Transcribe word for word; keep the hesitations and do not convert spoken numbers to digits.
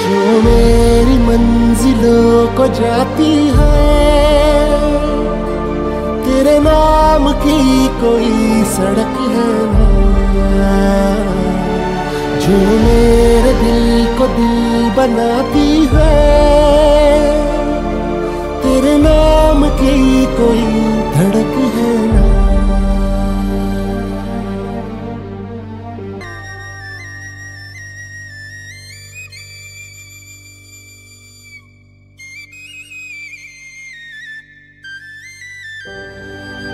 जो मेरी मंजिलों को जाती है, तेरे नाम की कोई सड़क है ना, जो मेरे दिल को दिल बनाती है।